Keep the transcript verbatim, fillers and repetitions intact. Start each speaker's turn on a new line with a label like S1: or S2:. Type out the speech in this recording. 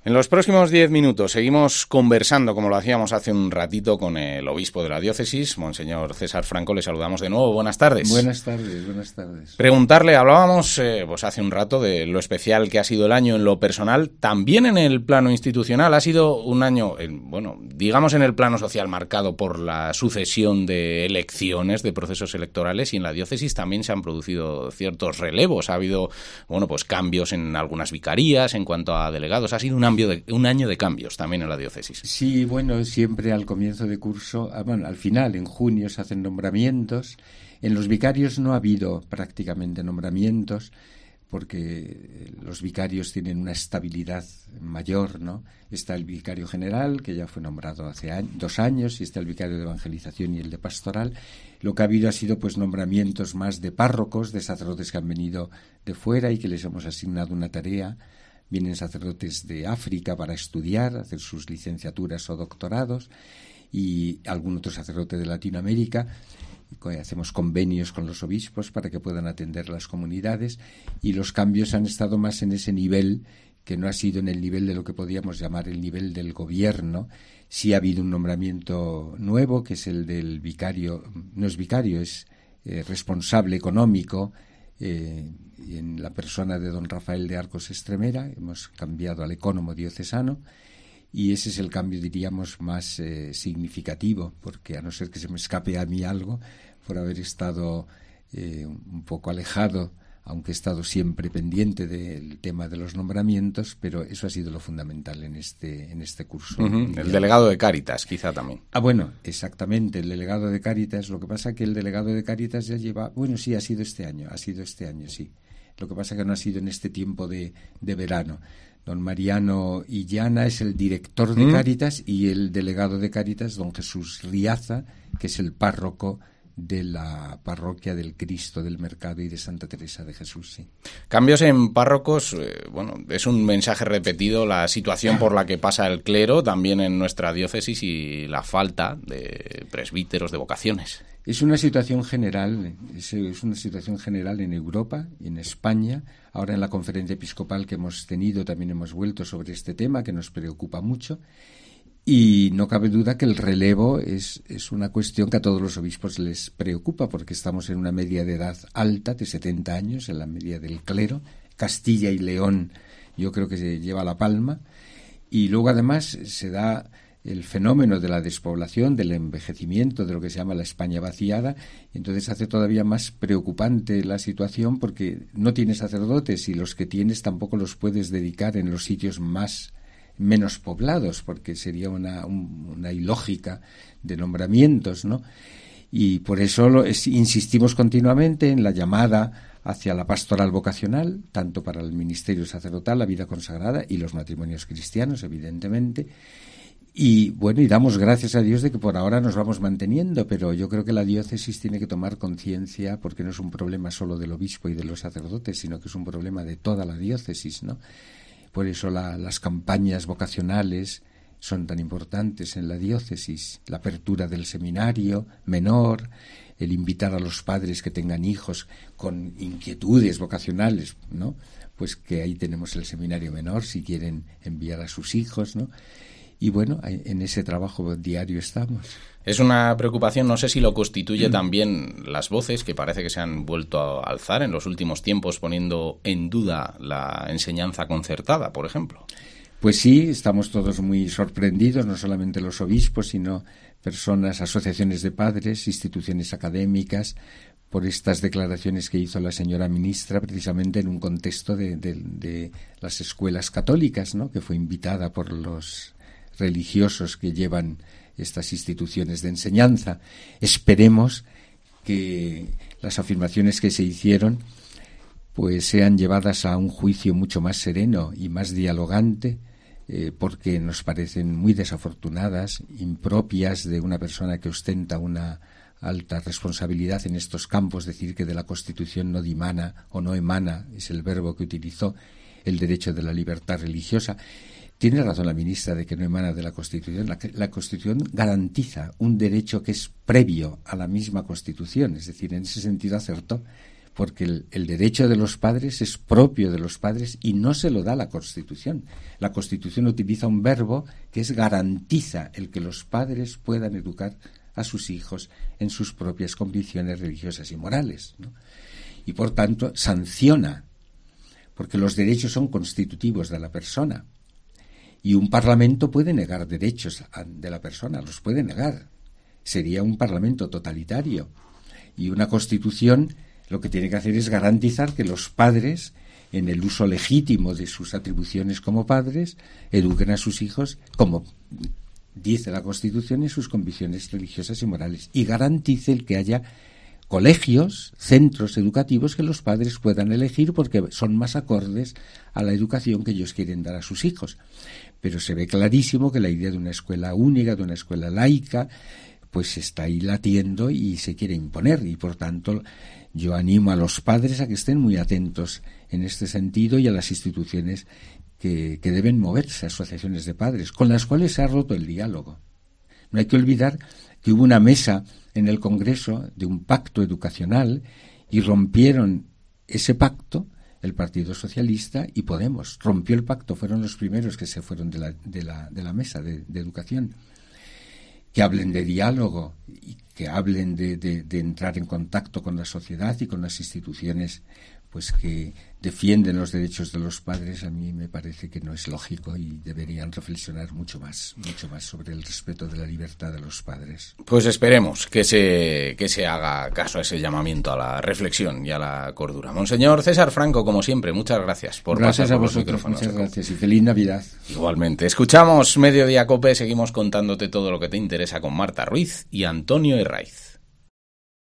S1: En los próximos diez minutos seguimos conversando, como lo hacíamos hace un ratito, con el obispo de la diócesis, Monseñor César Franco. Le saludamos de nuevo. Buenas tardes.
S2: Buenas tardes, buenas tardes.
S1: Preguntarle, hablábamos eh, pues hace un rato de lo especial que ha sido el año en lo personal, también en el plano institucional. Ha sido un año, eh, bueno, digamos en el plano social, marcado por la sucesión de elecciones, de procesos electorales, y en la diócesis también se han producido ciertos relevos. Ha habido, bueno, pues cambios en algunas vicarías, en cuanto a delegados. Ha sido un De, un año de cambios también en la diócesis.
S2: Sí, bueno, siempre al comienzo de curso, bueno, al final, en junio se hacen nombramientos. En los vicarios no ha habido prácticamente nombramientos porque los vicarios tienen una estabilidad mayor, ¿no? Está el vicario general, que ya fue nombrado hace año, dos años, y está el vicario de evangelización y el de pastoral. Lo que ha habido ha sido pues nombramientos más de párrocos, de sacerdotes que han venido de fuera y que les hemos asignado una tarea. Vienen sacerdotes de África para estudiar, hacer sus licenciaturas o doctorados, y algún otro sacerdote de Latinoamérica. Hacemos convenios con los obispos para que puedan atender las comunidades, y los cambios han estado más en ese nivel, que no ha sido en el nivel de lo que podíamos llamar el nivel del gobierno. Sí ha habido un nombramiento nuevo, que es el del vicario, no es vicario, es eh, responsable económico, Eh, en la persona de don Rafael de Arcos Estremera. Hemos cambiado al ecónomo diocesano, y ese es el cambio, diríamos, más eh, significativo, porque a no ser que se me escape a mí algo, por haber estado eh, un poco alejado, aunque he estado siempre pendiente del tema de los nombramientos, pero eso ha sido lo fundamental en este en este curso.
S1: Uh-huh. El delegado de Cáritas, quizá también.
S2: Ah, bueno, exactamente, el delegado de Cáritas. Lo que pasa que el delegado de Cáritas ya lleva... Bueno, sí, ha sido este año, ha sido este año, sí. Lo que pasa que no ha sido en este tiempo de, de verano. Don Mariano Illana es el director de ¿Mm? Cáritas, y el delegado de Cáritas, don Jesús Riaza, que es el párroco de la parroquia del Cristo del Mercado y de Santa Teresa de Jesús, sí.
S1: Cambios en párrocos, eh, bueno, es un mensaje repetido, la situación por la que pasa el clero también en nuestra diócesis y la falta de presbíteros, de vocaciones.
S2: Es una situación general, es, es una situación general en Europa y en España. Ahora en la conferencia episcopal que hemos tenido también hemos vuelto sobre este tema que nos preocupa mucho. Y no cabe duda que el relevo es, es una cuestión que a todos los obispos les preocupa, porque estamos en una media de edad alta, de setenta años, en la media del clero. Castilla y León yo creo que se lleva la palma. Y luego además se da el fenómeno de la despoblación, del envejecimiento, de lo que se llama la España vaciada. Entonces hace todavía más preocupante la situación, porque no tienes sacerdotes, y los que tienes tampoco los puedes dedicar en los sitios más menos poblados, porque sería una, un, una ilógica de nombramientos, ¿no? Y por eso lo, es, insistimos continuamente en la llamada hacia la pastoral vocacional, tanto para el ministerio sacerdotal, la vida consagrada y los matrimonios cristianos, evidentemente. Y bueno, y damos gracias a Dios de que por ahora nos vamos manteniendo, pero yo creo que la diócesis tiene que tomar conciencia, porque no es un problema solo del obispo y de los sacerdotes, sino que es un problema de toda la diócesis, ¿no? Por eso la, las campañas vocacionales son tan importantes en la diócesis, la apertura del seminario menor, el invitar a los padres que tengan hijos con inquietudes vocacionales, ¿no? Pues que ahí tenemos el seminario menor si quieren enviar a sus hijos, ¿no? Y bueno, en ese trabajo diario estamos.
S1: Es una preocupación, no sé si lo constituye también las voces que parece que se han vuelto a alzar en los últimos tiempos, poniendo en duda la enseñanza concertada, por ejemplo.
S2: Pues sí, estamos todos muy sorprendidos, no solamente los obispos, sino personas, asociaciones de padres, instituciones académicas, por estas declaraciones que hizo la señora ministra, precisamente en un contexto de, de, de las escuelas católicas, ¿no? Que fue invitada por los religiosos que llevan estas instituciones de enseñanza. Esperemos que las afirmaciones que se hicieron pues sean llevadas a un juicio mucho más sereno y más dialogante, eh, porque nos parecen muy desafortunadas, impropias de una persona que ostenta una alta responsabilidad en estos campos, decir que de la Constitución no dimana o no emana, es el verbo que utilizó, el derecho de la libertad religiosa. Tiene razón la ministra de que no emana de la Constitución. La, la Constitución garantiza un derecho que es previo a la misma Constitución, es decir, en ese sentido acertó, porque el, el derecho de los padres es propio de los padres y no se lo da la Constitución. La Constitución utiliza un verbo que es garantiza el que los padres puedan educar a sus hijos en sus propias convicciones religiosas y morales, ¿no? Y por tanto sanciona, porque los derechos son constitutivos de la persona. Y un parlamento puede negar derechos de la persona, los puede negar. Sería un parlamento totalitario. Y una Constitución lo que tiene que hacer es garantizar que los padres, en el uso legítimo de sus atribuciones como padres, eduquen a sus hijos como dice la Constitución en sus convicciones religiosas y morales. Y garantice el que haya colegios, centros educativos que los padres puedan elegir porque son más acordes a la educación que ellos quieren dar a sus hijos. Pero se ve clarísimo que la idea de una escuela única, de una escuela laica, pues está ahí latiendo y se quiere imponer. Y por tanto yo animo a los padres a que estén muy atentos en este sentido y a las instituciones que, que deben moverse, asociaciones de padres, con las cuales se ha roto el diálogo. No hay que olvidar que hubo una mesa en el Congreso de un pacto educacional y rompieron ese pacto el Partido Socialista y Podemos. Rompió el pacto, fueron los primeros que se fueron de la, de la, de la mesa de, de educación. Que hablen de diálogo y que hablen de, de, de entrar en contacto con la sociedad y con las instituciones pues que defienden los derechos de los padres, a mí me parece que no es lógico y deberían reflexionar mucho más, mucho más sobre el respeto de la libertad de los padres.
S1: Pues esperemos que se, que se haga caso a ese llamamiento a la reflexión y a la cordura. Monseñor César Franco, como siempre, muchas gracias por
S2: gracias
S1: pasar por
S2: a vosotros,
S1: los micrófonos.
S2: muchas gracias y feliz Navidad.
S1: Igualmente. Escuchamos Mediodía Cope, seguimos contándote todo lo que te interesa con Marta Ruiz y Antonio Herraiz.